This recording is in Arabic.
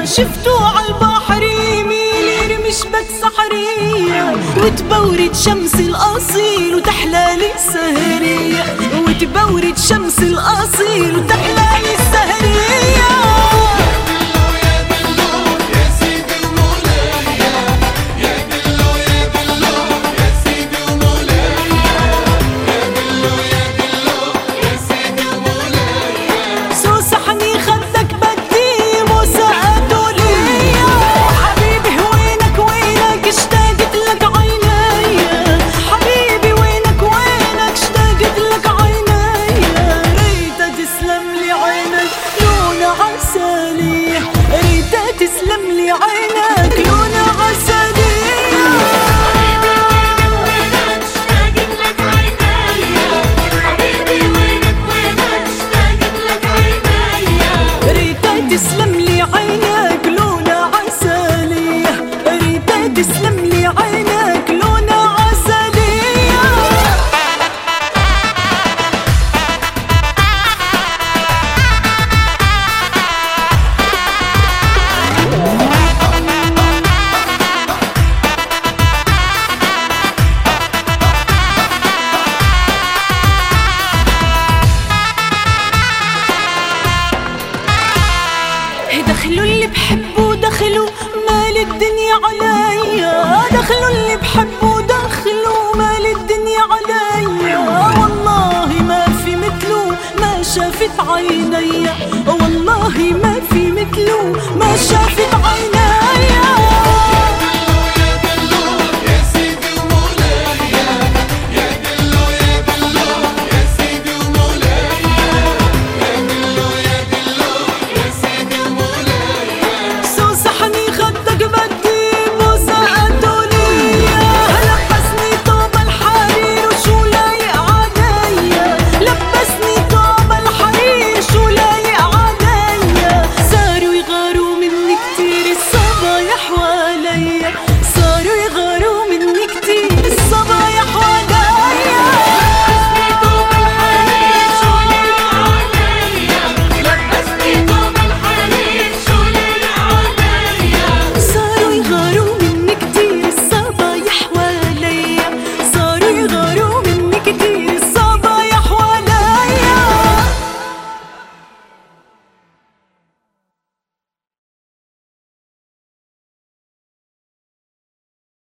شفتو عالبحر يميل يرمي شبك سحرية، وتبورد شمس الأصيل وتحلالي السهرية، وتبورد شمس الأصيل وتحلالي السهرية. تسلم لي عينك لون عسلية. حبيبي وينك وينك اشتاقت لك عينيا، حبيبي وينك وينك اشتاقت لك عينيا. ريتا تسلم لي عينك لون عسلية، ريتا تسلم لي عينك لون عسلية. دخلوا اللي بحبوا دخلوا مال الدنيا عليا، دخلوا اللي بحبوا دخلوا مال الدنيا عليا، والله ما في مثله ما شافت عيني.